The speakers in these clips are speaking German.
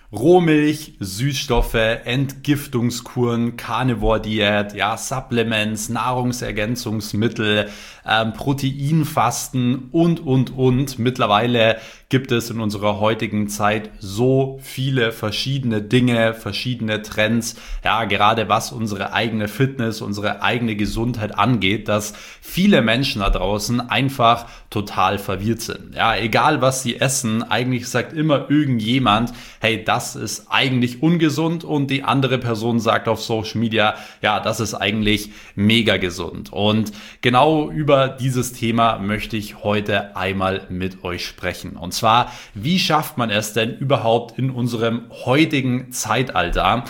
Rohmilch, Süßstoffe, Entgiftungskuren, Carnivore-Diät, ja, Supplements, Nahrungsergänzungsmittel, Proteinfasten und. Mittlerweile gibt es in unserer heutigen Zeit so viele verschiedene Dinge, verschiedene Trends, ja, gerade was unsere eigene Fitness, unsere eigene Gesundheit angeht, dass viele Menschen da draußen einfach total verwirrt sind. Ja, egal was sie essen, eigentlich sagt immer irgendjemand, hey, das ist eigentlich ungesund, und die andere Person sagt auf Social Media, ja, das ist eigentlich mega gesund. Und genau über dieses Thema möchte ich heute einmal mit euch sprechen. Und zwar, wie schafft man es denn überhaupt in unserem heutigen Zeitalter,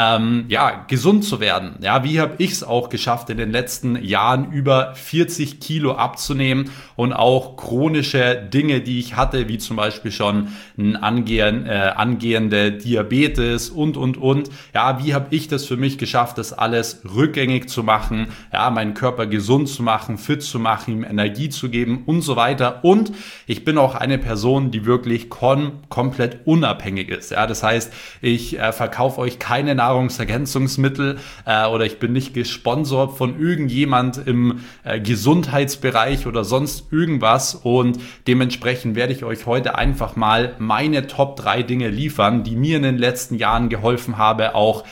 gesund zu werden? Ja, wie habe ich es auch geschafft, in den letzten Jahren über 40 Kilo abzunehmen und auch chronische Dinge, die ich hatte, wie zum Beispiel schon ein angehende Diabetes und. Ja, wie habe ich das für mich geschafft, das alles rückgängig zu machen, ja, meinen Körper gesund zu machen, fit zu machen, ihm Energie zu geben und so weiter. Und ich bin auch eine Person, die wirklich komplett unabhängig ist. Ja, das heißt, ich verkaufe euch keine Nahrungsergänzungsmittel oder ich bin nicht gesponsert von irgendjemand im Gesundheitsbereich oder sonst irgendwas, und dementsprechend werde ich euch heute einfach mal meine Top 3 Dinge liefern, die mir in den letzten Jahren geholfen habe, auch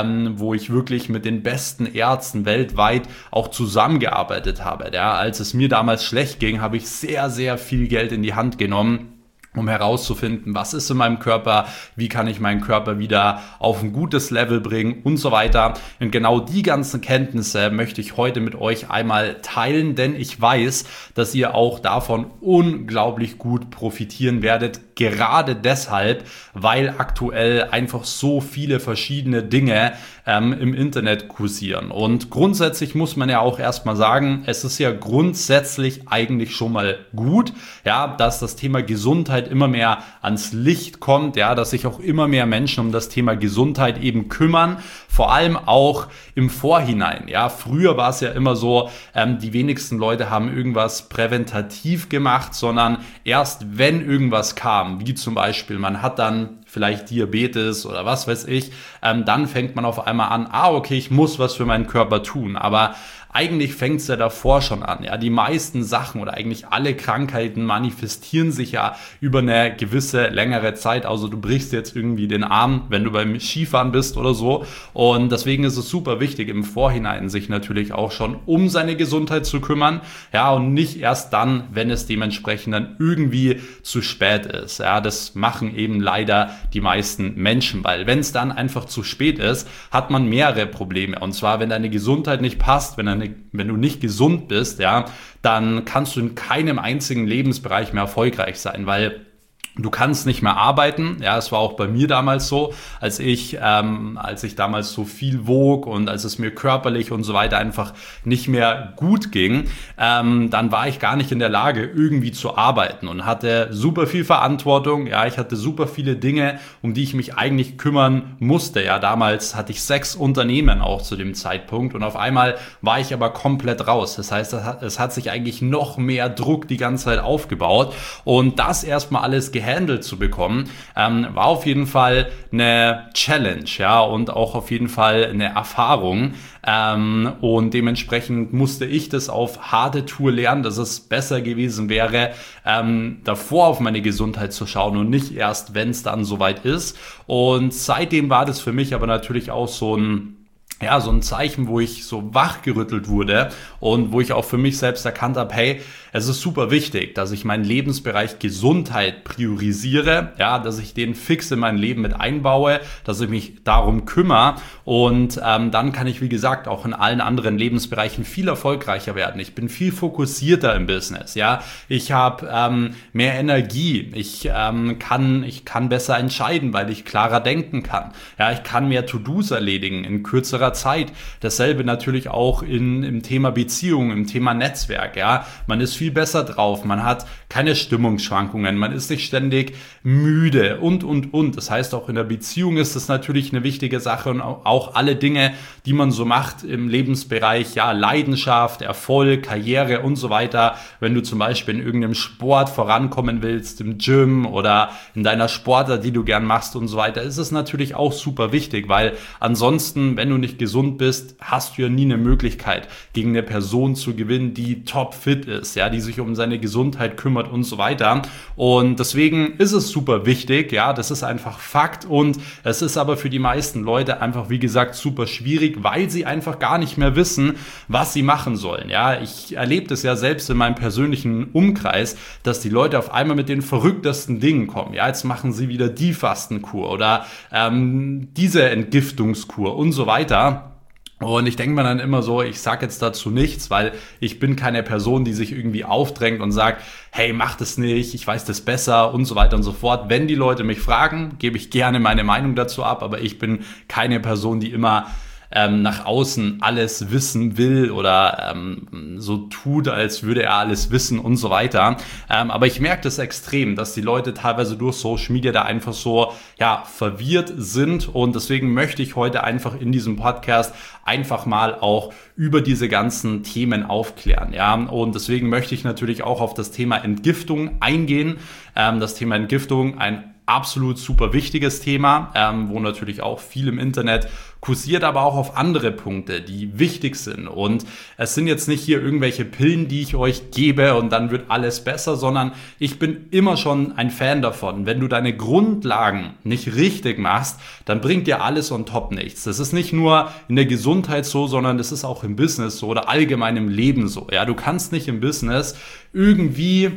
wo ich wirklich mit den besten Ärzten weltweit auch zusammengearbeitet habe. Ja, als es mir damals schlecht ging, habe ich sehr, sehr viel Geld in die Hand genommen, um herauszufinden, was ist in meinem Körper, wie kann ich meinen Körper wieder auf ein gutes Level bringen und so weiter. Und genau die ganzen Kenntnisse möchte ich heute mit euch einmal teilen, denn ich weiß, dass ihr auch davon unglaublich gut profitieren werdet, gerade deshalb, weil aktuell einfach so viele verschiedene Dinge im Internet kursieren. Und grundsätzlich muss man ja auch erstmal sagen, es ist ja grundsätzlich eigentlich schon mal gut, ja, dass das Thema Gesundheit immer mehr ans Licht kommt, ja, dass sich auch immer mehr Menschen um das Thema Gesundheit eben kümmern, vor allem auch im Vorhinein. Ja, früher war es ja immer so, die wenigsten Leute haben irgendwas präventativ gemacht, sondern erst wenn irgendwas kam, wie zum Beispiel man hat dann vielleicht Diabetes oder was weiß ich, dann fängt man auf einmal an, okay, ich muss was für meinen Körper tun, aber eigentlich fängt es ja davor schon an. Ja, die meisten Sachen oder eigentlich alle Krankheiten manifestieren sich ja über eine gewisse längere Zeit. Also du brichst jetzt irgendwie den Arm, wenn du beim Skifahren bist oder so. Und deswegen ist es super wichtig, im Vorhinein sich natürlich auch schon um seine Gesundheit zu kümmern. Ja, und nicht erst dann, wenn es dementsprechend dann irgendwie zu spät ist. Ja, das machen eben leider die meisten Menschen, weil wenn es dann einfach zu spät ist, hat man mehrere Probleme. Und zwar, wenn deine Gesundheit nicht passt, wenn du nicht gesund bist, ja, dann kannst du in keinem einzigen Lebensbereich mehr erfolgreich sein, weil du kannst nicht mehr arbeiten. Ja, es war auch bei mir damals so, als ich damals so viel wog und als es mir körperlich und so weiter einfach nicht mehr gut ging, dann war ich gar nicht in der Lage, irgendwie zu arbeiten und hatte super viel Verantwortung. Ja, ich hatte super viele Dinge, um die ich mich eigentlich kümmern musste. Ja, damals hatte ich 6 Unternehmen auch zu dem Zeitpunkt, und auf einmal war ich aber komplett raus. Das heißt, es hat sich eigentlich noch mehr Druck die ganze Zeit aufgebaut, und das erstmal alles gehandelt zu bekommen, war auf jeden Fall eine Challenge, ja, und auch auf jeden Fall eine Erfahrung, und dementsprechend musste ich das auf harte Tour lernen, dass es besser gewesen wäre, davor auf meine Gesundheit zu schauen und nicht erst, wenn es dann soweit ist. Und seitdem war das für mich aber natürlich auch so ein Zeichen, wo ich so wachgerüttelt wurde und wo ich auch für mich selbst erkannt habe, hey, es ist super wichtig, dass ich meinen Lebensbereich Gesundheit priorisiere, ja, dass ich den fix in mein Leben mit einbaue, dass ich mich darum kümmere, und dann kann ich, wie gesagt, auch in allen anderen Lebensbereichen viel erfolgreicher werden. Ich bin viel fokussierter im Business, ja, ich habe mehr Energie, ich kann besser entscheiden, weil ich klarer denken kann, ja, ich kann mehr To-Dos erledigen in kürzerer schneller Zeit. Dasselbe natürlich auch im Thema Beziehungen, im Thema Netzwerk. Ja, man ist viel besser drauf, man hat keine Stimmungsschwankungen, man ist nicht ständig müde und. Das heißt, auch in der Beziehung ist das natürlich eine wichtige Sache und auch alle Dinge, die man so macht im Lebensbereich, ja, Leidenschaft, Erfolg, Karriere und so weiter. Wenn du zum Beispiel in irgendeinem Sport vorankommen willst, im Gym oder in deiner Sportart, die du gern machst und so weiter, ist es natürlich auch super wichtig, weil ansonsten, wenn du nicht gesund bist, hast du ja nie eine Möglichkeit, gegen eine Person zu gewinnen, die topfit ist, ja, die sich um seine Gesundheit kümmert und so weiter. Und deswegen ist es super wichtig, ja, das ist einfach Fakt und es ist aber für die meisten Leute einfach, wie gesagt, super schwierig, weil sie einfach gar nicht mehr wissen, was sie machen sollen. Ja, ich erlebe das ja selbst in meinem persönlichen Umkreis, dass die Leute auf einmal mit den verrücktesten Dingen kommen. Ja, jetzt machen sie wieder die Fastenkur oder diese Entgiftungskur und so weiter. Und ich denke mir dann immer so, ich sage jetzt dazu nichts, weil ich bin keine Person, die sich irgendwie aufdrängt und sagt, hey, mach das nicht, ich weiß das besser und so weiter und so fort. Wenn die Leute mich fragen, gebe ich gerne meine Meinung dazu ab, aber ich bin keine Person, die immer nach außen alles wissen will oder so tut, als würde er alles wissen und so weiter. Aber ich merke das extrem, dass die Leute teilweise durch Social Media da einfach so verwirrt sind und deswegen möchte ich heute einfach in diesem Podcast einfach mal auch über diese ganzen Themen aufklären. Ja, und deswegen möchte ich natürlich auch auf das Thema Entgiftung eingehen. Das Thema Entgiftung, ein absolut super wichtiges Thema, wo natürlich auch viel im Internet kursiert, aber auch auf andere Punkte, die wichtig sind. Und es sind jetzt nicht hier irgendwelche Pillen, die ich euch gebe und dann wird alles besser, sondern ich bin immer schon ein Fan davon. Wenn du deine Grundlagen nicht richtig machst, dann bringt dir alles on top nichts. Das ist nicht nur in der Gesundheit so, sondern das ist auch im Business so oder allgemein im Leben so. Ja, du kannst nicht im Business irgendwie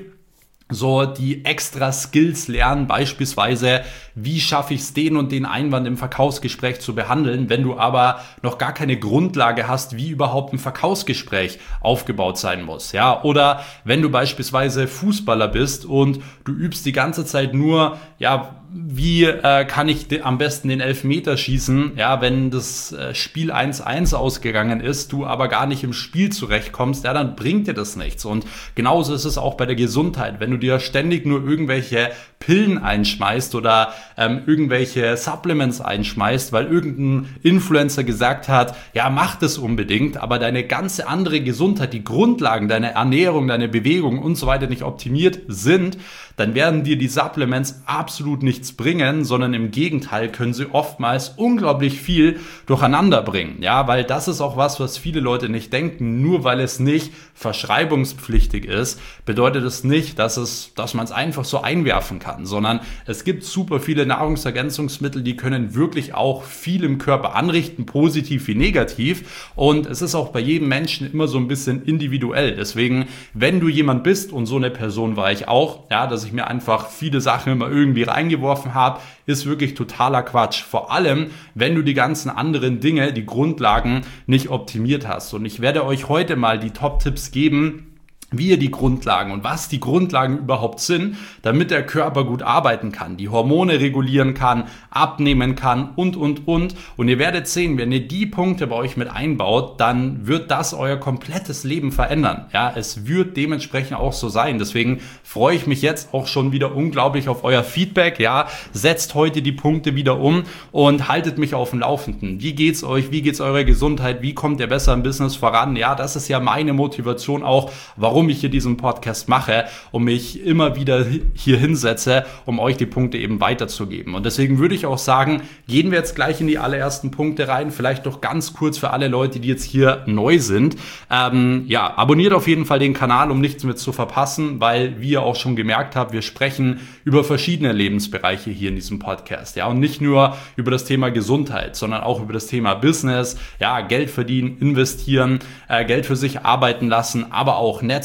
so die extra Skills lernen, beispielsweise, wie schaffe ich es, den und den Einwand im Verkaufsgespräch zu behandeln, wenn du aber noch gar keine Grundlage hast, wie überhaupt ein Verkaufsgespräch aufgebaut sein muss, ja, oder wenn du beispielsweise Fußballer bist und du übst die ganze Zeit nur, ja, wie kann ich am besten den Elfmeter schießen, ja, wenn das Spiel 1-1 ausgegangen ist, du aber gar nicht im Spiel zurechtkommst, ja, dann bringt dir das nichts. Und genauso ist es auch bei der Gesundheit. Wenn du dir ständig nur irgendwelche Pillen einschmeißt oder irgendwelche Supplements einschmeißt, weil irgendein Influencer gesagt hat, ja, mach das unbedingt, aber deine ganze andere Gesundheit, die Grundlagen, deine Ernährung, deine Bewegung und so weiter nicht optimiert sind, dann werden dir die Supplements absolut nichts bringen, sondern im Gegenteil können sie oftmals unglaublich viel durcheinander bringen. Ja, weil das ist auch was viele Leute nicht denken. Nur weil es nicht verschreibungspflichtig ist, bedeutet es nicht, dass man es einfach so einwerfen kann, sondern es gibt super viele Nahrungsergänzungsmittel, die können wirklich auch viel im Körper anrichten, positiv wie negativ. Und es ist auch bei jedem Menschen immer so ein bisschen individuell. Deswegen, wenn du jemand bist, und so eine Person war ich auch, ja, dass ich mir einfach viele Sachen immer irgendwie reingeworfen habe, ist wirklich totaler Quatsch. Vor allem, wenn du die ganzen anderen Dinge, die Grundlagen nicht optimiert hast. Und ich werde euch heute mal die Top-Tipps geben, wie ihr die Grundlagen und was die Grundlagen überhaupt sind, damit der Körper gut arbeiten kann, die Hormone regulieren kann, abnehmen kann und. Und ihr werdet sehen, wenn ihr die Punkte bei euch mit einbaut, dann wird das euer komplettes Leben verändern. Ja, es wird dementsprechend auch so sein. Deswegen freue ich mich jetzt auch schon wieder unglaublich auf euer Feedback. Ja, setzt heute die Punkte wieder um und haltet mich auf dem Laufenden. Wie geht's euch? Wie geht's eurer Gesundheit? Wie kommt ihr besser im Business voran? Ja, das ist ja meine Motivation auch, warum ich hier diesen Podcast mache und mich immer wieder hier hinsetze, um euch die Punkte eben weiterzugeben. Und deswegen würde ich auch sagen, gehen wir jetzt gleich in die allerersten Punkte rein. Vielleicht doch ganz kurz für alle Leute, die jetzt hier neu sind. Abonniert auf jeden Fall den Kanal, um nichts mehr zu verpassen, weil, wie ihr auch schon gemerkt habt, wir sprechen über verschiedene Lebensbereiche hier in diesem Podcast. Ja, und nicht nur über das Thema Gesundheit, sondern auch über das Thema Business, ja, Geld verdienen, investieren, Geld für sich arbeiten lassen, aber auch Netzwerk,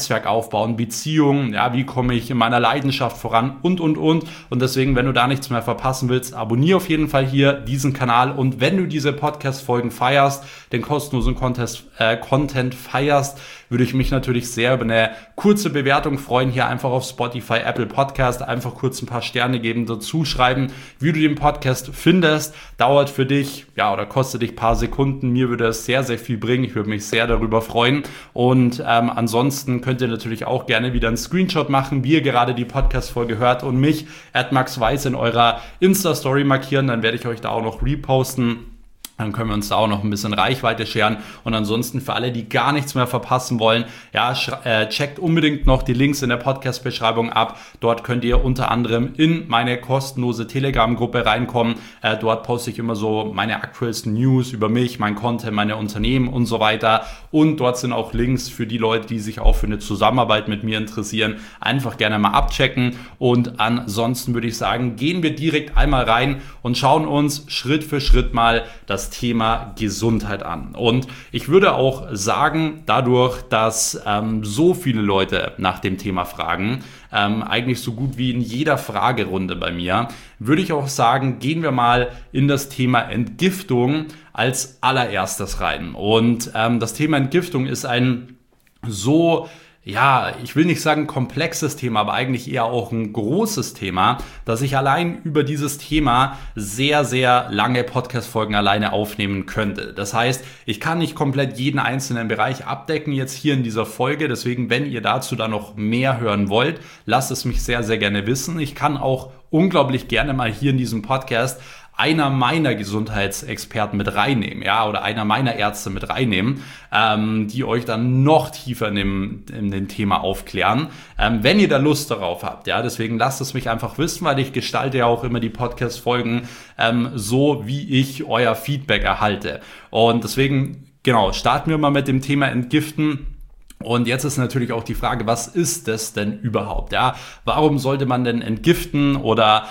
Netzwerk aufbauen, Beziehungen, ja, wie komme ich in meiner Leidenschaft voran und. Und deswegen, wenn du da nichts mehr verpassen willst, abonniere auf jeden Fall hier diesen Kanal und wenn du diese Podcast-Folgen feierst, den kostenlosen Content feierst, würde ich mich natürlich sehr über eine kurze Bewertung freuen, hier einfach auf Spotify, Apple Podcast, einfach kurz ein paar Sterne geben, dazu schreiben, wie du den Podcast findest, dauert für dich, ja, oder kostet dich ein paar Sekunden, mir würde es sehr, sehr viel bringen, ich würde mich sehr darüber freuen und ansonsten könnt ihr natürlich auch gerne wieder einen Screenshot machen, wie ihr gerade die Podcast-Folge hört und mich, @maxweiss, in eurer Insta-Story markieren, dann werde ich euch da auch noch reposten. Dann können wir uns da auch noch ein bisschen Reichweite scheren. Und ansonsten für alle, die gar nichts mehr verpassen wollen, ja, checkt unbedingt noch die Links in der Podcast-Beschreibung ab. Dort könnt ihr unter anderem in meine kostenlose Telegram-Gruppe reinkommen. Dort poste ich immer so meine aktuellsten News über mich, mein Content, meine Unternehmen und so weiter. Und dort sind auch Links für die Leute, die sich auch für eine Zusammenarbeit mit mir interessieren. Einfach gerne mal abchecken. Und ansonsten würde ich sagen, gehen wir direkt einmal rein und schauen uns Schritt für Schritt mal das Thema Gesundheit an. Und ich würde auch sagen, dadurch, dass so viele Leute nach dem Thema fragen, eigentlich so gut wie in jeder Fragerunde bei mir, würde ich auch sagen, gehen wir mal in das Thema Entgiftung als allererstes rein. Und das Thema Entgiftung ist ein so, ja, ich will nicht sagen komplexes Thema, aber eigentlich eher auch ein großes Thema, dass ich allein über dieses Thema sehr, sehr lange Podcast-Folgen alleine aufnehmen könnte. Das heißt, ich kann nicht komplett jeden einzelnen Bereich abdecken jetzt hier in dieser Folge. Deswegen, wenn ihr dazu dann noch mehr hören wollt, lasst es mich sehr, sehr gerne wissen. Ich kann auch unglaublich gerne mal hier in diesem Podcast einer meiner Gesundheitsexperten mit reinnehmen, ja, oder einer meiner Ärzte mit reinnehmen, die euch dann noch tiefer in dem Thema aufklären, wenn ihr da Lust darauf habt, ja, deswegen lasst es mich einfach wissen, weil ich gestalte ja auch immer die Podcast-Folgen so, wie ich euer Feedback erhalte und deswegen, genau, starten wir mal mit dem Thema Entgiften. Und jetzt ist natürlich auch die Frage, was ist das denn überhaupt? Ja, warum sollte man denn entgiften oder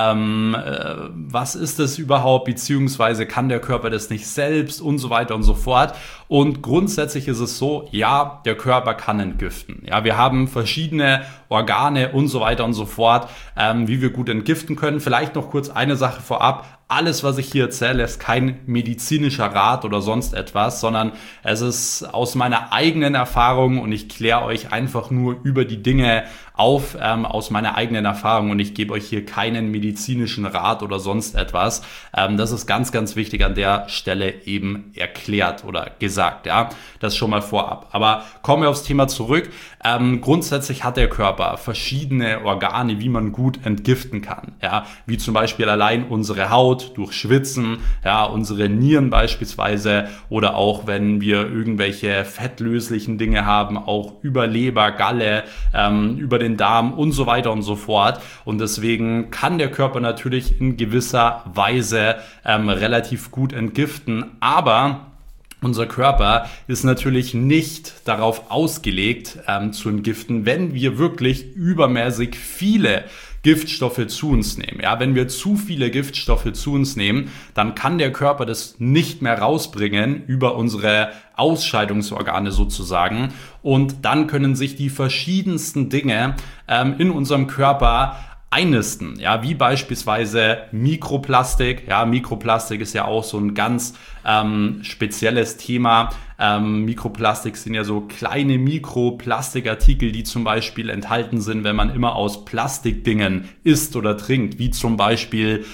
was ist das überhaupt? Beziehungsweise kann der Körper das nicht selbst und so weiter und so fort. Und grundsätzlich ist es so, ja, der Körper kann entgiften. Ja, wir haben verschiedene Organe und so weiter und so fort, wie wir gut entgiften können. Vielleicht noch kurz eine Sache vorab. Alles, was ich hier erzähle, ist kein medizinischer Rat oder sonst etwas, sondern es ist aus meiner eigenen Erfahrung und ich kläre euch einfach nur über die Dinge auf aus meiner eigenen Erfahrung und ich gebe euch hier keinen medizinischen Rat oder sonst etwas. Das ist ganz, ganz wichtig an der Stelle eben erklärt oder gesagt. Ja, das schon mal vorab. Aber kommen wir aufs Thema zurück. Grundsätzlich hat der Körper verschiedene Organe, wie man gut entgiften kann. Ja, wie zum Beispiel allein unsere Haut durch Schwitzen, ja, unsere Nieren beispielsweise oder auch wenn wir irgendwelche fettlöslichen Dinge haben, auch über Leber, Galle, über den Darm und so weiter und so fort. Und deswegen kann der Körper natürlich in gewisser Weise relativ gut entgiften, aber unser Körper ist natürlich nicht darauf ausgelegt zu entgiften, wenn wir wirklich übermäßig viele Giftstoffe zu uns nehmen. Ja, wenn wir zu viele Giftstoffe zu uns nehmen, dann kann der Körper das nicht mehr rausbringen über unsere Ausscheidungsorgane sozusagen und dann können sich die verschiedensten Dinge in unserem Körper einnisten, ja, wie beispielsweise Mikroplastik. Ja, Mikroplastik ist ja auch so ein ganz spezielles Thema. Mikroplastik sind ja so kleine Mikroplastikartikel, die zum Beispiel enthalten sind, wenn man immer aus Plastikdingen isst oder trinkt, wie zum Beispiel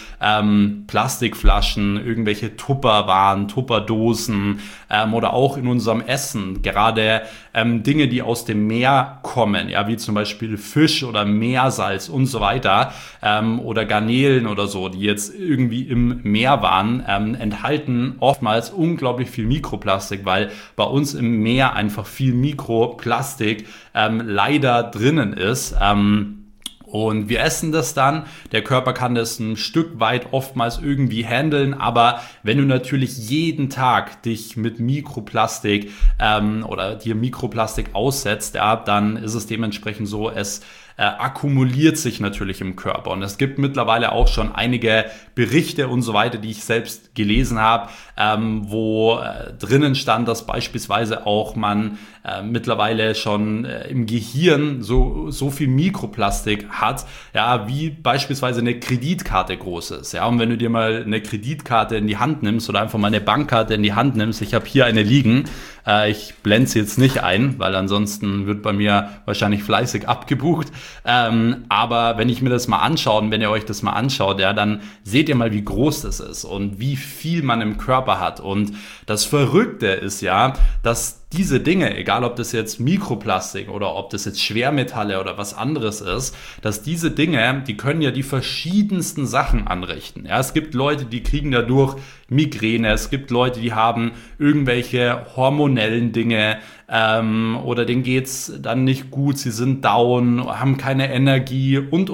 Plastikflaschen, irgendwelche Tupperwaren, Tupperdosen oder auch in unserem Essen, gerade Dinge, die aus dem Meer kommen, ja, wie zum Beispiel Fisch oder Meersalz und so weiter oder Garnelen oder so, die jetzt irgendwie im Meer waren, enthalten oftmals unglaublich viel Mikroplastik, weil bei uns im Meer einfach viel Mikroplastik leider drinnen ist. Und wir essen das dann, der Körper kann das ein Stück weit oftmals irgendwie handeln, aber wenn du natürlich jeden Tag dich mit Mikroplastik oder dir Mikroplastik aussetzt, ja, dann ist es dementsprechend so, es akkumuliert sich natürlich im Körper. Und es gibt mittlerweile auch schon einige Berichte und so weiter, die ich selbst gelesen habe, wo drinnen stand, dass beispielsweise auch man mittlerweile schon im Gehirn so viel Mikroplastik hat, ja, wie beispielsweise eine Kreditkarte groß ist. Ja, und wenn du dir mal eine Kreditkarte in die Hand nimmst oder einfach mal eine Bankkarte in die Hand nimmst, ich habe hier eine liegen, ich blende sie jetzt nicht ein, weil ansonsten wird bei mir wahrscheinlich fleißig abgebucht, aber wenn ich mir das mal anschaue und wenn ihr euch das mal anschaut, ja, dann seht ihr mal, wie groß das ist und wie viel man im Körper hat. Und das Verrückte ist ja, dass diese Dinge, egal ob das jetzt Mikroplastik oder ob das jetzt Schwermetalle oder was anderes ist, dass diese Dinge, die können ja die verschiedensten Sachen anrichten. Ja, es gibt Leute, die kriegen dadurch Migräne, es gibt Leute, die haben irgendwelche hormonellen Dinge, oder denen geht's dann nicht gut, sie sind down, haben keine Energie und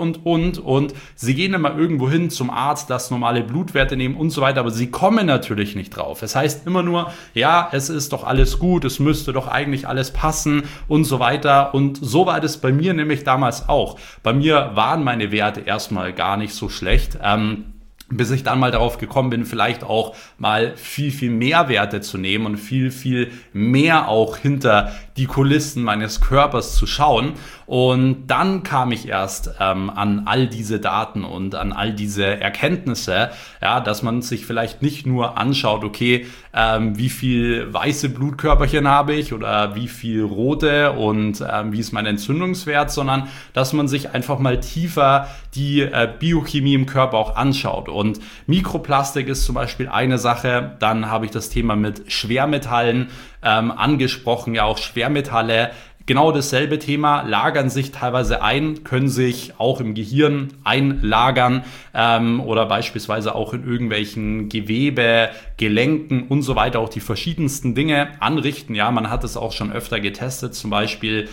sie gehen immer irgendwo hin zum Arzt, das normale Blutwerte nehmen und so weiter, aber sie kommen natürlich nicht drauf. Es heißt immer nur, ja, es ist doch alles gut, es müsste doch eigentlich alles passen und so weiter, und so war das bei mir nämlich damals auch. Bei mir waren meine Werte erstmal gar nicht so schlecht, bis ich dann mal darauf gekommen bin, vielleicht auch mal viel mehr Werte zu nehmen und viel mehr auch hinter die Kulissen meines Körpers zu schauen. Und dann kam ich erst an all diese Daten und an all diese Erkenntnisse, ja, dass man sich vielleicht nicht nur anschaut, okay, wie viel weiße Blutkörperchen habe ich oder wie viel rote und wie ist mein Entzündungswert, sondern dass man sich einfach mal tiefer die Biochemie im Körper auch anschaut. Und Mikroplastik ist zum Beispiel eine Sache. Dann habe ich das Thema mit Schwermetallen angesprochen. Ja, auch Schwermetalle, genau dasselbe Thema, lagern sich teilweise ein, können sich auch im Gehirn einlagern oder beispielsweise auch in irgendwelchen Gewebe, Gelenken und so weiter, auch die verschiedensten Dinge anrichten. Ja, man hat es auch schon öfter getestet, zum Beispiel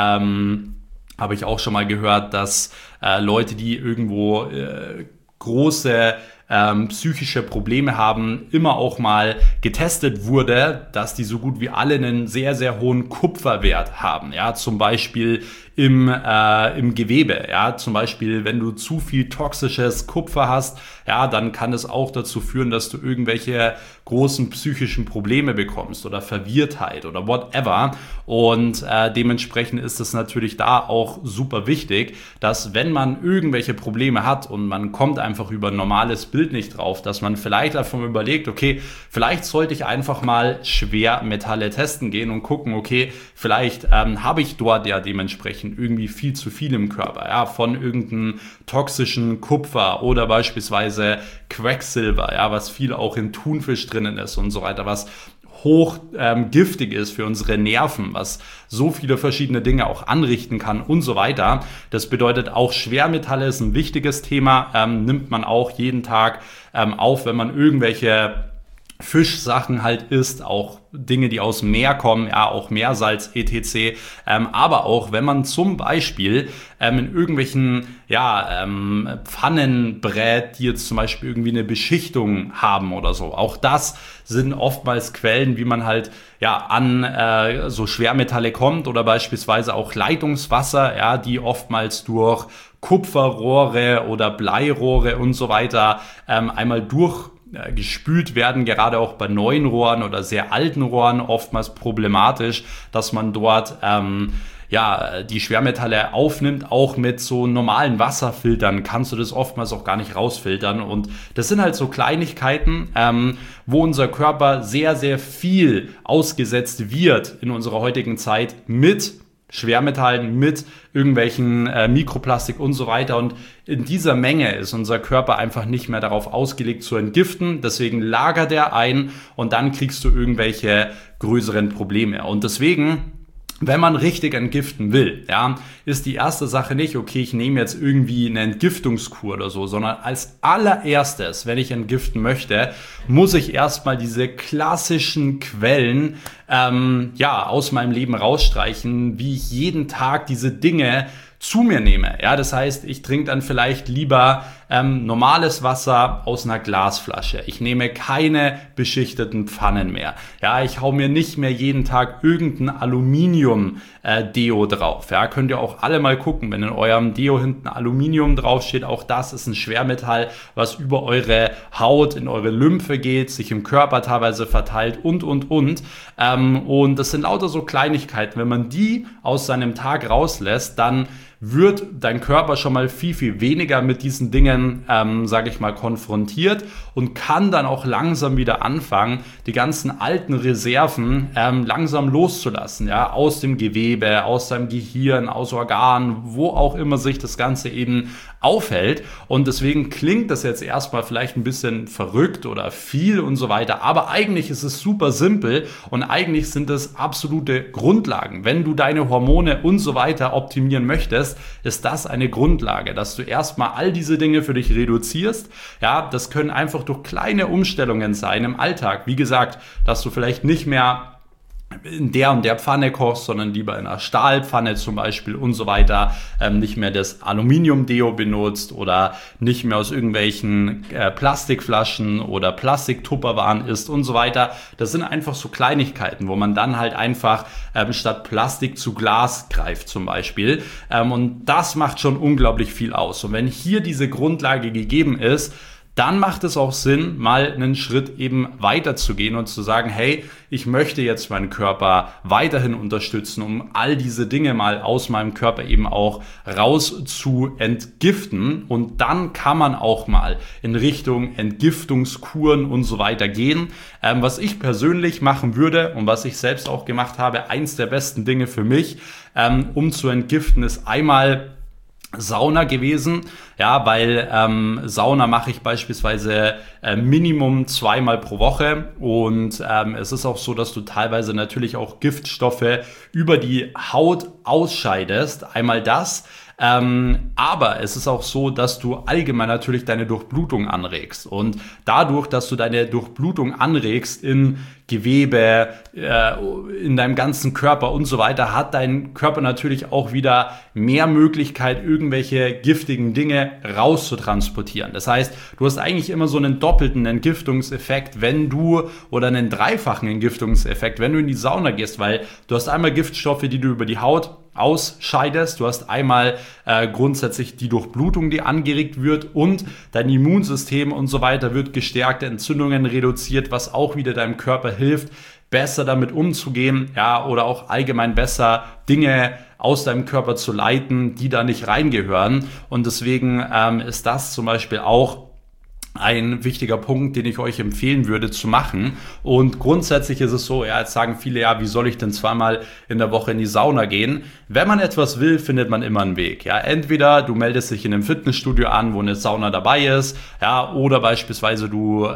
habe ich auch schon mal gehört, dass Leute, die irgendwo große psychische Probleme haben, immer auch mal getestet wurde, dass die so gut wie alle einen sehr hohen Kupferwert haben. Ja, zum Beispiel im Gewebe. Ja, zum Beispiel, wenn du zu viel toxisches Kupfer hast, ja, dann kann es auch dazu führen, dass du irgendwelche großen psychischen Probleme bekommst oder Verwirrtheit oder whatever. Und dementsprechend ist es natürlich da auch super wichtig, dass wenn man irgendwelche Probleme hat und man kommt einfach über ein normales Bild nicht drauf, dass man vielleicht davon überlegt, okay, vielleicht sollte ich einfach mal Schwermetalle testen gehen und gucken, okay, vielleicht habe ich dort ja dementsprechend irgendwie viel zu viel im Körper, ja, von irgendeinem toxischen Kupfer oder beispielsweise Quecksilber, ja, was viel auch in Thunfisch drinnen ist und so weiter, was hoch giftig ist für unsere Nerven, was so viele verschiedene Dinge auch anrichten kann und so weiter. Das bedeutet, auch Schwermetalle ist ein wichtiges Thema, nimmt man auch jeden Tag auf, wenn man irgendwelche Fischsachen halt isst, auch Dinge, die aus dem Meer kommen, ja, auch Meersalz, etc. Aber auch, wenn man zum Beispiel in irgendwelchen Pfannen brät, die jetzt zum Beispiel irgendwie eine Beschichtung haben oder so. Auch das sind oftmals Quellen, wie man halt an so Schwermetalle kommt, oder beispielsweise auch Leitungswasser, ja, die oftmals durch Kupferrohre oder Bleirohre und so weiter einmal gespült werden, gerade auch bei neuen Rohren oder sehr alten Rohren oftmals problematisch, dass man dort die Schwermetalle aufnimmt. Auch mit so normalen Wasserfiltern kannst du das oftmals auch gar nicht rausfiltern, und das sind halt so Kleinigkeiten, wo unser Körper sehr viel ausgesetzt wird in unserer heutigen Zeit mit Schwermetallen, mit irgendwelchen Mikroplastik und so weiter, und in dieser Menge ist unser Körper einfach nicht mehr darauf ausgelegt zu entgiften, deswegen lagert er ein und dann kriegst du irgendwelche größeren Probleme. Und deswegen, wenn man richtig entgiften will, ja, ist die erste Sache nicht, okay, ich nehme jetzt irgendwie eine Entgiftungskur oder so, sondern als allererstes, wenn ich entgiften möchte, muss ich erstmal diese klassischen Quellen aus meinem Leben rausstreichen, wie ich jeden Tag diese Dinge zu mir nehme. Ja, das heißt, ich trinke dann vielleicht lieber normales Wasser aus einer Glasflasche. Ich nehme keine beschichteten Pfannen mehr. Ja, ich hau mir nicht mehr jeden Tag irgendein Aluminium-Deo drauf. Ja, könnt ihr auch alle mal gucken, wenn in eurem Deo hinten Aluminium draufsteht. Auch das ist ein Schwermetall, was über eure Haut, in eure Lymphe geht, sich im Körper teilweise verteilt und. Und das sind lauter so Kleinigkeiten. Wenn man die aus seinem Tag rauslässt, dann wird dein Körper schon mal viel, viel weniger mit diesen Dingen, sage ich mal, konfrontiert und kann dann auch langsam wieder anfangen, die ganzen alten Reserven langsam loszulassen, ja, aus dem Gewebe, aus deinem Gehirn, aus Organen, wo auch immer sich das Ganze eben aufhält. Und deswegen klingt das jetzt erstmal vielleicht ein bisschen verrückt oder viel und so weiter, aber eigentlich ist es super simpel und eigentlich sind es absolute Grundlagen. Wenn du deine Hormone und so weiter optimieren möchtest, ist das eine Grundlage, dass du erstmal all diese Dinge für dich reduzierst. Ja, das können einfach durch kleine Umstellungen sein im Alltag. Wie gesagt, dass du vielleicht nicht mehr in der und der Pfanne kochst, sondern lieber in einer Stahlpfanne zum Beispiel und so weiter, nicht mehr das Aluminium-Deo benutzt oder nicht mehr aus irgendwelchen Plastikflaschen oder Plastiktupperwaren isst und so weiter. Das sind einfach so Kleinigkeiten, wo man dann halt einfach statt Plastik zu Glas greift zum Beispiel, und das macht schon unglaublich viel aus. Und wenn hier diese Grundlage gegeben ist, dann macht es auch Sinn, mal einen Schritt eben weiter zu gehen und zu sagen, hey, ich möchte jetzt meinen Körper weiterhin unterstützen, um all diese Dinge mal aus meinem Körper eben auch raus zu entgiften. Und dann kann man auch mal in Richtung Entgiftungskuren und so weiter gehen. Was ich persönlich machen würde und was ich selbst auch gemacht habe, eins der besten Dinge für mich, um zu entgiften, ist einmal Sauna gewesen, ja, weil Sauna mache ich beispielsweise Minimum 2-mal pro Woche und es ist auch so, dass du teilweise natürlich auch Giftstoffe über die Haut ausscheidest, einmal das, aber es ist auch so, dass du allgemein natürlich deine Durchblutung anregst und dadurch, dass du deine Durchblutung anregst in Gewebe, in deinem ganzen Körper und so weiter, hat dein Körper natürlich auch wieder mehr Möglichkeit, irgendwelche giftigen Dinge rauszutransportieren. Das heißt, du hast eigentlich immer so einen doppelten Entgiftungseffekt, wenn du, oder einen dreifachen Entgiftungseffekt, wenn du in die Sauna gehst, weil du hast einmal Giftstoffe, die du über die Haut ausscheidest, du hast einmal grundsätzlich die Durchblutung, die angeregt wird und dein Immunsystem und so weiter wird gestärkt, Entzündungen reduziert, was auch wieder deinem Körper hilft, besser damit umzugehen, ja, oder auch allgemein besser Dinge aus deinem Körper zu leiten, die da nicht reingehören. Und deswegen ist das zum Beispiel auch ein wichtiger Punkt, den ich euch empfehlen würde zu machen. Und grundsätzlich ist es so, ja, jetzt sagen viele, ja, wie soll ich denn 2-mal in der Woche in die Sauna gehen? Wenn man etwas will, findet man immer einen Weg. Ja, entweder du meldest dich in einem Fitnessstudio an, wo eine Sauna dabei ist, ja, oder beispielsweise du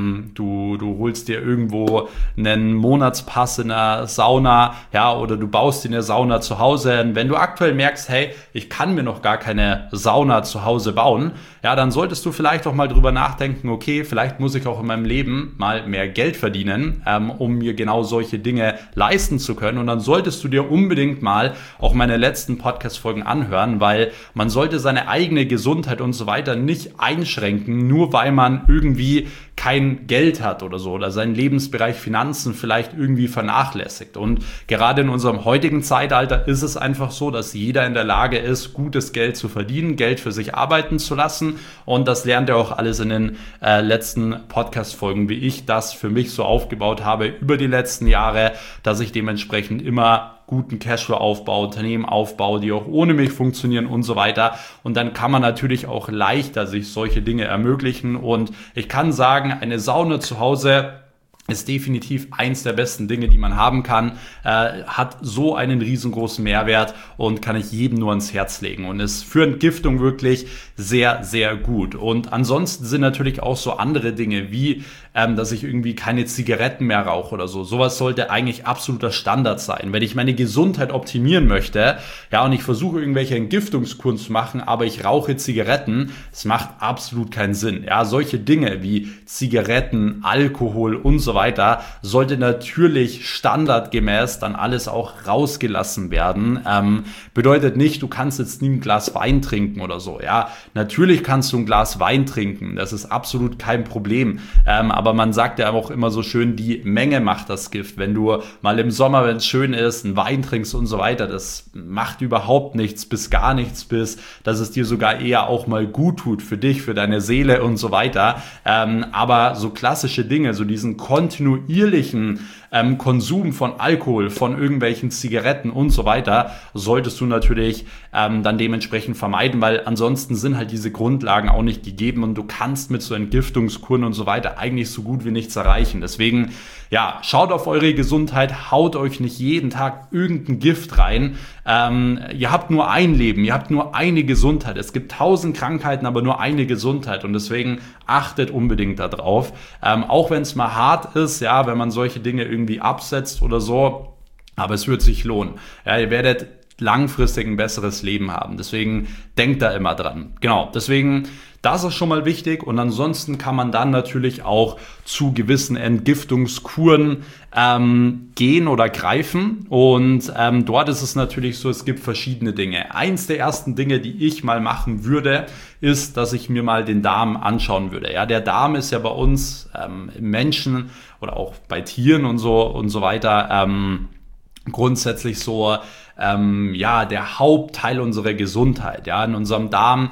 holst dir irgendwo einen Monatspass in einer Sauna, ja, oder du baust dir eine Sauna zu Hause. Und wenn du aktuell merkst, hey, ich kann mir noch gar keine Sauna zu Hause bauen, ja, dann solltest du vielleicht auch mal drüber nachdenken, okay, vielleicht muss ich auch in meinem Leben mal mehr Geld verdienen, um mir genau solche Dinge leisten zu können. Und dann solltest du dir unbedingt mal auch meine letzten Podcast-Folgen anhören, weil man sollte seine eigene Gesundheit und so weiter nicht einschränken, nur weil man irgendwie kein Geld hat oder so oder seinen Lebensbereich Finanzen vielleicht irgendwie vernachlässigt. Und gerade in unserem heutigen Zeitalter ist es einfach so, dass jeder in der Lage ist, gutes Geld zu verdienen, Geld für sich arbeiten zu lassen. Und das lernt ihr auch alles in den letzten Podcast-Folgen, wie ich das für mich so aufgebaut habe über die letzten Jahre, dass ich dementsprechend immer guten Cashflow aufbaue, Unternehmen aufbaue, die auch ohne mich funktionieren und so weiter. Und dann kann man natürlich auch leichter sich solche Dinge ermöglichen. Und ich kann sagen, eine Sauna zu Hause ist definitiv eins der besten Dinge, die man haben kann, hat so einen riesengroßen Mehrwert und kann ich jedem nur ans Herz legen und ist für Entgiftung wirklich sehr, sehr gut. Und ansonsten sind natürlich auch so andere Dinge wie, dass ich irgendwie keine Zigaretten mehr rauche oder so. Sowas sollte eigentlich absoluter Standard sein. Wenn ich meine Gesundheit optimieren möchte, ja, und ich versuche irgendwelche Entgiftungskuren zu machen, aber ich rauche Zigaretten, das macht absolut keinen Sinn. Ja, solche Dinge wie Zigaretten, Alkohol und so weiter, sollte natürlich standardgemäß dann alles auch rausgelassen werden. Bedeutet nicht, du kannst jetzt nie ein Glas Wein trinken oder so. Ja, natürlich kannst du ein Glas Wein trinken, das ist absolut kein Problem. Aber man sagt ja auch immer so schön, die Menge macht das Gift. Wenn du mal im Sommer, wenn es schön ist, einen Wein trinkst und so weiter, das macht überhaupt nichts bis gar nichts, bis dass es dir sogar eher auch mal gut tut für dich, für deine Seele und so weiter. Aber so klassische Dinge, so diesen kontinuierlichen Konsum von Alkohol, von irgendwelchen Zigaretten und so weiter, solltest du natürlich dann dementsprechend vermeiden, weil ansonsten sind halt diese Grundlagen auch nicht gegeben und du kannst mit so Entgiftungskuren und so weiter eigentlich so gut wie nichts erreichen. Deswegen, ja, schaut auf eure Gesundheit, haut euch nicht jeden Tag irgendein Gift rein. Ihr habt nur ein Leben, ihr habt nur eine Gesundheit. Es gibt 1000 Krankheiten, aber nur eine Gesundheit und deswegen achtet unbedingt darauf. Auch wenn es mal hart ist, ja, wenn man solche Dinge irgendwie absetzt oder so, aber es wird sich lohnen. Ja, ihr werdet langfristig ein besseres Leben haben. Deswegen denkt da immer dran. Genau, deswegen, das ist schon mal wichtig und ansonsten kann man dann natürlich auch zu gewissen Entgiftungskuren gehen oder greifen und dort ist es natürlich so, es gibt verschiedene Dinge. Eins der ersten Dinge, die ich mal machen würde, ist, dass ich mir mal den Darm anschauen würde. Ja, der Darm ist ja bei uns im Menschen oder auch bei Tieren und so weiter grundsätzlich so der Hauptteil unserer Gesundheit. Ja, in unserem Darm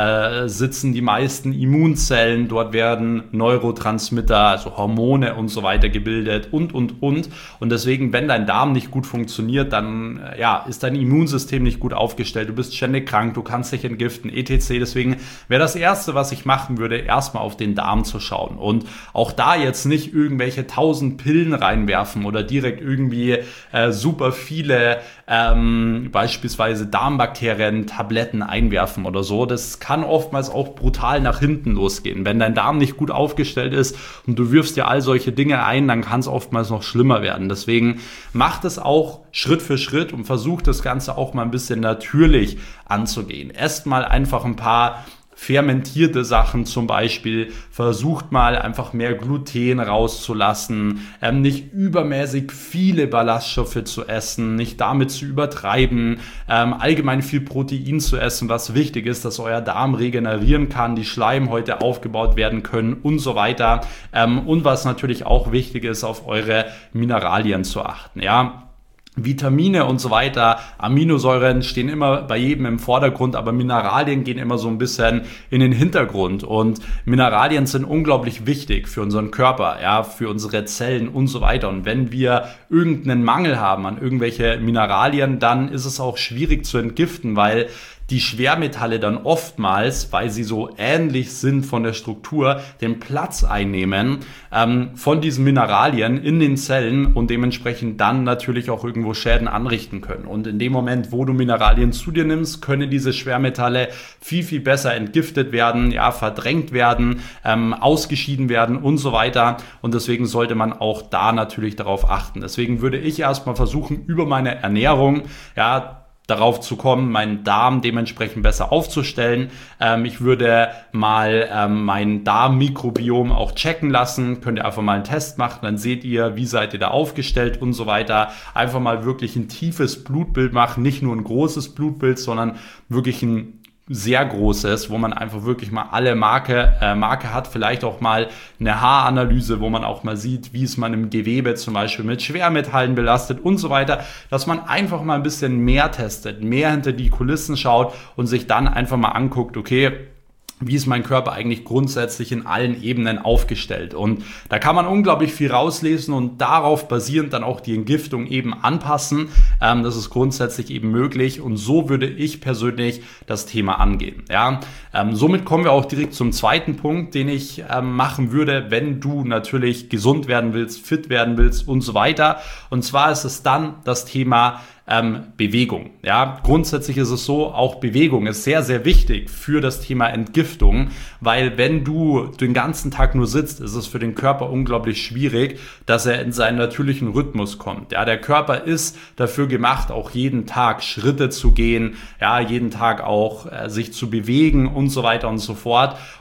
sitzen die meisten Immunzellen, dort werden Neurotransmitter, also Hormone und so weiter gebildet und. Und deswegen, wenn dein Darm nicht gut funktioniert, dann ist dein Immunsystem nicht gut aufgestellt, du bist ständig krank, du kannst dich entgiften, etc. Deswegen wäre das Erste, was ich machen würde, erstmal auf den Darm zu schauen und auch da jetzt nicht irgendwelche 1000 Pillen reinwerfen oder direkt irgendwie super viele beispielsweise Darmbakterien, Tabletten einwerfen oder so. Das kann oftmals auch brutal nach hinten losgehen. Wenn dein Darm nicht gut aufgestellt ist und du wirfst dir all solche Dinge ein, dann kann es oftmals noch schlimmer werden. Deswegen macht es auch Schritt für Schritt und versucht das Ganze auch mal ein bisschen natürlich anzugehen. Esst mal einfach ein paar fermentierte Sachen zum Beispiel, versucht mal einfach mehr Gluten rauszulassen, nicht übermäßig viele Ballaststoffe zu essen, nicht damit zu übertreiben, allgemein viel Protein zu essen, was wichtig ist, dass euer Darm regenerieren kann, die Schleimhäute aufgebaut werden können und so weiter und was natürlich auch wichtig ist, auf eure Mineralien zu achten, ja. Vitamine und so weiter, Aminosäuren stehen immer bei jedem im Vordergrund, aber Mineralien gehen immer so ein bisschen in den Hintergrund und Mineralien sind unglaublich wichtig für unseren Körper, ja, für unsere Zellen und so weiter und wenn wir irgendeinen Mangel haben an irgendwelche Mineralien, dann ist es auch schwierig zu entgiften, weil die Schwermetalle dann oftmals, weil sie so ähnlich sind von der Struktur, den Platz einnehmen von diesen Mineralien in den Zellen und dementsprechend dann natürlich auch irgendwo Schäden anrichten können. Und in dem Moment, wo du Mineralien zu dir nimmst, können diese Schwermetalle viel, viel besser entgiftet werden, ja, verdrängt werden, ausgeschieden werden und so weiter. Und deswegen sollte man auch da natürlich darauf achten. Deswegen würde ich erstmal versuchen, über meine Ernährung, ja, darauf zu kommen, meinen Darm dementsprechend besser aufzustellen. Ich würde mal mein Darmmikrobiom auch checken lassen. Könnt ihr einfach mal einen Test machen, dann seht ihr, wie seid ihr da aufgestellt und so weiter. Einfach mal wirklich ein tiefes Blutbild machen, nicht nur ein großes Blutbild, sondern wirklich ein sehr großes, wo man einfach wirklich mal alle Marke hat, vielleicht auch mal eine Haaranalyse, wo man auch mal sieht, wie ist man im Gewebe zum Beispiel mit Schwermetallen belastet und so weiter, dass man einfach mal ein bisschen mehr testet, mehr hinter die Kulissen schaut und sich dann einfach mal anguckt, okay, wie ist mein Körper eigentlich grundsätzlich in allen Ebenen aufgestellt. Und da kann man unglaublich viel rauslesen und darauf basierend dann auch die Entgiftung eben anpassen. Das ist grundsätzlich eben möglich und so würde ich persönlich das Thema angehen. Ja, somit kommen wir auch direkt zum zweiten Punkt, den ich machen würde, wenn du natürlich gesund werden willst, fit werden willst und so weiter. Und zwar ist es dann das Thema Bewegung. Ja, grundsätzlich ist es so, auch Bewegung ist sehr, sehr wichtig für das Thema Entgiftung, weil wenn du den ganzen Tag nur sitzt, ist es für den Körper unglaublich schwierig, dass er in seinen natürlichen Rhythmus kommt. Ja, der Körper ist dafür gemacht, auch jeden Tag Schritte zu gehen, ja, jeden Tag auch sich zu bewegen und so weiter und so fort.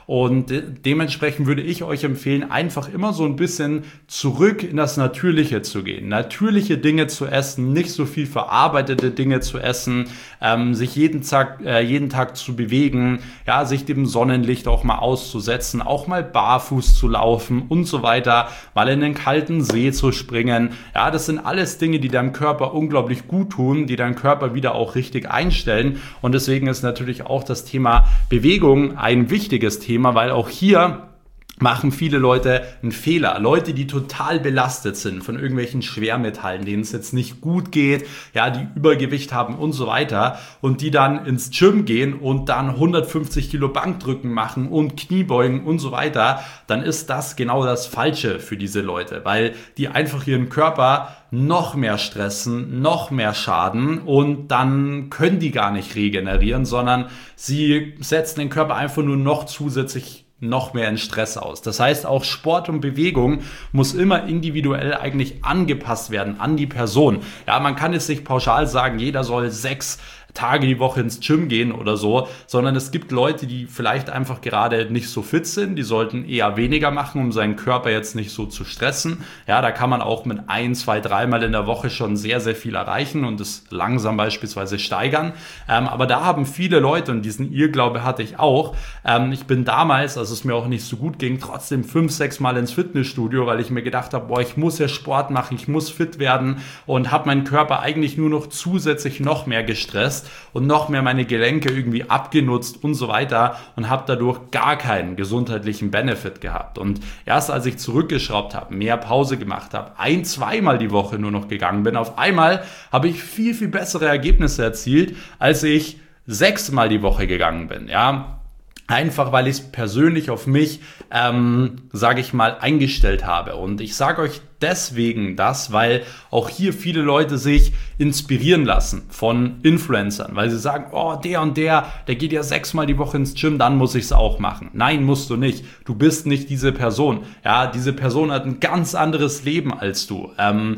Und dementsprechend würde ich euch empfehlen, einfach immer so ein bisschen zurück in das Natürliche zu gehen. Natürliche Dinge zu essen, nicht so viel verarbeitete Dinge zu essen, sich jeden Tag zu bewegen, ja, sich dem Sonnenlicht auch mal auszusetzen, auch mal barfuß zu laufen und so weiter, mal in den kalten See zu springen. Ja, das sind alles Dinge, die deinem Körper unglaublich gut tun, die deinen Körper wieder auch richtig einstellen. Und deswegen ist natürlich auch das Thema Bewegung ein wichtiges Thema, weil auch hier machen viele Leute einen Fehler. Leute, die total belastet sind von irgendwelchen Schwermetallen, denen es jetzt nicht gut geht, ja, die Übergewicht haben und so weiter und die dann ins Gym gehen und dann 150 Kilo Bankdrücken machen und Kniebeugen und so weiter, dann ist das genau das Falsche für diese Leute, weil die einfach ihren Körper noch mehr stressen, noch mehr schaden und dann können die gar nicht regenerieren, sondern sie setzen den Körper einfach nur noch zusätzlich noch mehr in Stress aus. Das heißt, auch Sport und Bewegung muss immer individuell eigentlich angepasst werden an die Person. Ja, man kann jetzt nicht pauschal sagen, jeder soll 6 Tage die Woche ins Gym gehen oder so, sondern es gibt Leute, die vielleicht einfach gerade nicht so fit sind, die sollten eher weniger machen, um seinen Körper jetzt nicht so zu stressen. Ja, da kann man auch mit 1, 2, 3 Mal in der Woche schon sehr, sehr viel erreichen und es langsam beispielsweise steigern. Aber da haben viele Leute, und diesen Irrglaube hatte ich auch, ich bin damals, als es mir auch nicht so gut ging, trotzdem 5, 6 Mal ins Fitnessstudio, weil ich mir gedacht habe, boah, ich muss ja Sport machen, ich muss fit werden und habe meinen Körper eigentlich nur noch zusätzlich noch mehr gestresst und noch mehr meine Gelenke irgendwie abgenutzt und so weiter und habe dadurch gar keinen gesundheitlichen Benefit gehabt. Und erst als ich zurückgeschraubt habe, mehr Pause gemacht habe, 1-, 2-mal die Woche nur noch gegangen bin, auf einmal habe ich viel, viel bessere Ergebnisse erzielt, als ich 6-mal die Woche gegangen bin. Ja, einfach, weil ich es persönlich auf mich, sage ich mal, eingestellt habe. Und ich sage euch deswegen das, weil auch hier viele Leute sich inspirieren lassen von Influencern, weil sie sagen, oh, der und der geht ja 6-mal die Woche ins Gym, dann muss ich es auch machen. Nein, musst du nicht. Du bist nicht diese Person. Ja, diese Person hat ein ganz anderes Leben als du.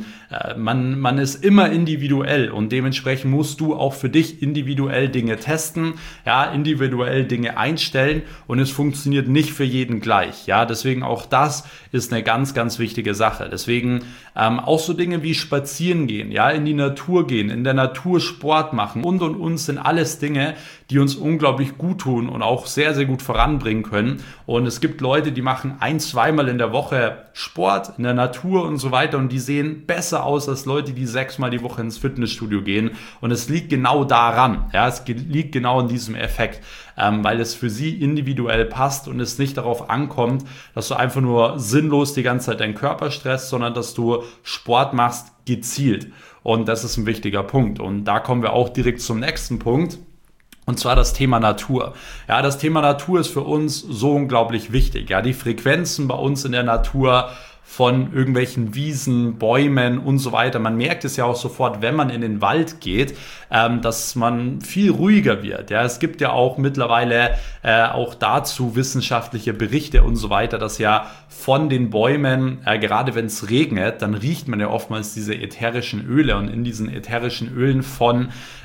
Man ist immer individuell und dementsprechend musst du auch für dich individuell Dinge testen, ja, individuell Dinge einstellen und es funktioniert nicht für jeden gleich. Ja, deswegen auch das ist eine ganz, ganz wichtige Sache. Deswegen auch so Dinge wie spazieren gehen, ja, in die Natur gehen, in der Natur Sport machen und sind alles Dinge, die uns unglaublich gut tun und auch sehr, sehr gut voranbringen können. Und es gibt Leute, die machen 1-, 2-mal in der Woche Sport in der Natur und so weiter und die sehen besser aus als Leute, die 6-mal die Woche ins Fitnessstudio gehen. Und es liegt genau daran, ja, es liegt genau in diesem Effekt, weil es für sie individuell passt und es nicht darauf ankommt, dass du einfach nur sinnlos die ganze Zeit deinen Körper stresst, sondern dass du Sport machst gezielt. Und das ist ein wichtiger Punkt. Und da kommen wir auch direkt zum nächsten Punkt. Und zwar das Thema Natur. Ja, das Thema Natur ist für uns so unglaublich wichtig. Ja, die Frequenzen bei uns in der Natur von irgendwelchen Wiesen, Bäumen und so weiter. Man merkt es ja auch sofort, wenn man in den Wald geht, dass man viel ruhiger wird. Ja, es gibt ja auch mittlerweile auch dazu wissenschaftliche Berichte und so weiter, dass ja von den Bäumen, gerade wenn es regnet, dann riecht man ja oftmals diese ätherischen Öle und in diesen ätherischen Ölen von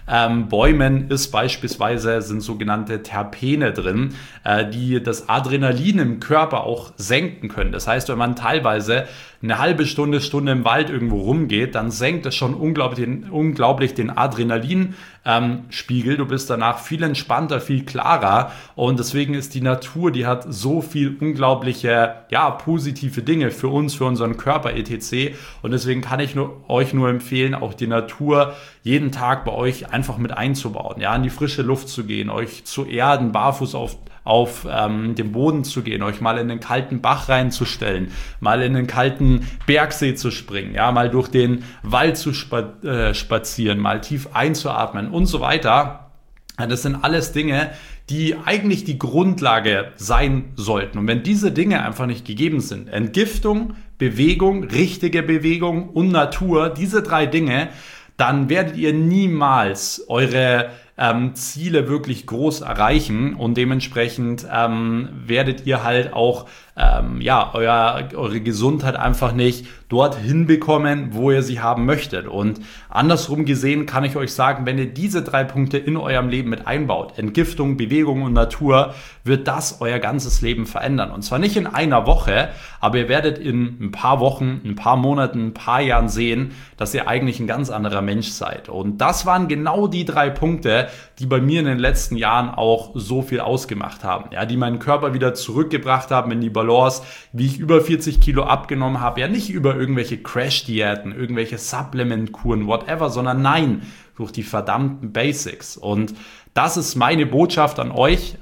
Bäumen sind sogenannte Terpene drin, die das Adrenalin im Körper auch senken können. Das heißt, wenn man teilweise eine halbe Stunde im Wald irgendwo rumgeht, dann senkt es schon unglaublich den Adrenalinspiegel. Du bist danach viel entspannter, viel klarer und deswegen ist die Natur, die hat so viel unglaubliche, ja, positive Dinge für uns, für unseren Körper etc. Und deswegen kann ich euch nur empfehlen, auch die Natur jeden Tag bei euch einfach mit einzubauen, ja, in die frische Luft zu gehen, euch zu erden, barfuß auf den Boden zu gehen, euch mal in den kalten Bach reinzustellen, mal in den kalten Bergsee zu springen, ja, mal durch den Wald zu spazieren, mal tief einzuatmen und so weiter. Das sind alles Dinge, die eigentlich die Grundlage sein sollten. Und wenn diese Dinge einfach nicht gegeben sind, Entgiftung, Bewegung, richtige Bewegung und Natur, diese 3 Dinge, dann werdet ihr niemals eure Ziele wirklich groß erreichen und dementsprechend werdet ihr halt auch eure Gesundheit einfach nicht dorthin bekommen, wo ihr sie haben möchtet. Und andersrum gesehen kann ich euch sagen, wenn ihr diese 3 Punkte in eurem Leben mit einbaut, Entgiftung, Bewegung und Natur, wird das euer ganzes Leben verändern. Und zwar nicht in einer Woche, aber ihr werdet in ein paar Wochen, ein paar Monaten, ein paar Jahren sehen, dass ihr eigentlich ein ganz anderer Mensch seid. Und das waren genau die 3 Punkte, die bei mir in den letzten Jahren auch so viel ausgemacht haben. Ja, die meinen Körper wieder zurückgebracht haben in die Balance, wie ich über 40 Kilo abgenommen habe. Ja, nicht über irgendwelche Crash-Diäten, irgendwelche Supplement-Kuren, whatever, sondern nein, durch die verdammten Basics. Und das ist meine Botschaft an euch.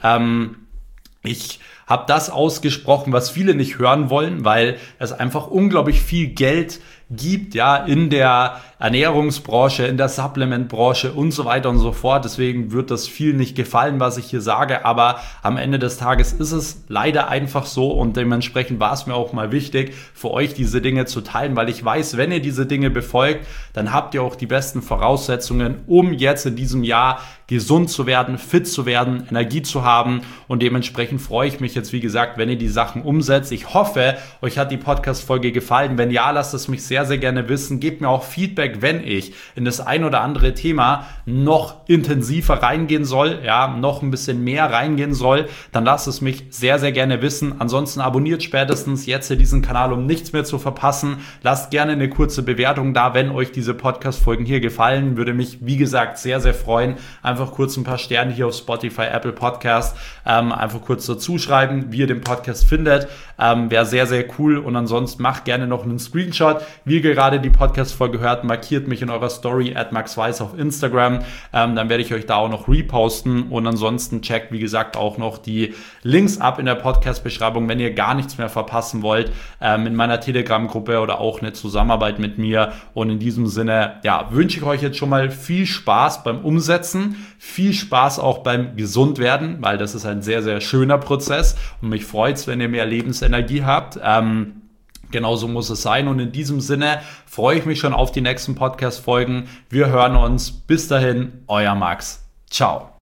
Ich habe das ausgesprochen, was viele nicht hören wollen, weil es einfach unglaublich viel Geld gibt, ja, in der Ernährungsbranche, in der Supplementbranche und so weiter und so fort. Deswegen wird das viel nicht gefallen, was ich hier sage, aber am Ende des Tages ist es leider einfach so und dementsprechend war es mir auch mal wichtig, für euch diese Dinge zu teilen, weil ich weiß, wenn ihr diese Dinge befolgt, dann habt ihr auch die besten Voraussetzungen, um jetzt in diesem Jahr gesund zu werden, fit zu werden, Energie zu haben und dementsprechend freue ich mich jetzt, wie gesagt, wenn ihr die Sachen umsetzt. Ich hoffe, euch hat die Podcast-Folge gefallen. Wenn ja, lasst es mich sehr, sehr gerne wissen. Gebt mir auch Feedback, wenn ich in das ein oder andere Thema noch intensiver reingehen soll, ja, noch ein bisschen mehr reingehen soll, dann lasst es mich sehr, sehr gerne wissen. Ansonsten abonniert spätestens jetzt hier diesen Kanal, um nichts mehr zu verpassen. Lasst gerne eine kurze Bewertung da, wenn euch diese Podcast-Folgen hier gefallen. Würde mich, wie gesagt, sehr, sehr freuen. Einfach kurz ein paar Sterne hier auf Spotify, Apple Podcast, einfach kurz dazu schreiben, wie ihr den Podcast findet. Wäre sehr, sehr cool und ansonsten macht gerne noch einen Screenshot, wie ihr gerade die Podcast-Folge hört, markiert mich in eurer Story @maxweiss auf Instagram, dann werde ich euch da auch noch reposten und ansonsten checkt, wie gesagt, auch noch die Links ab in der Podcast-Beschreibung, wenn ihr gar nichts mehr verpassen wollt, in meiner Telegram-Gruppe oder auch eine Zusammenarbeit mit mir und in diesem Sinne, ja, wünsche ich euch jetzt schon mal viel Spaß beim Umsetzen, viel Spaß auch beim Gesundwerden, weil das ist ein sehr, sehr schöner Prozess und mich freut es, wenn ihr mehr Lebensenergie habt. Genauso muss es sein und in diesem Sinne freue ich mich schon auf die nächsten Podcast-Folgen. Wir hören uns. Bis dahin, euer Max. Ciao.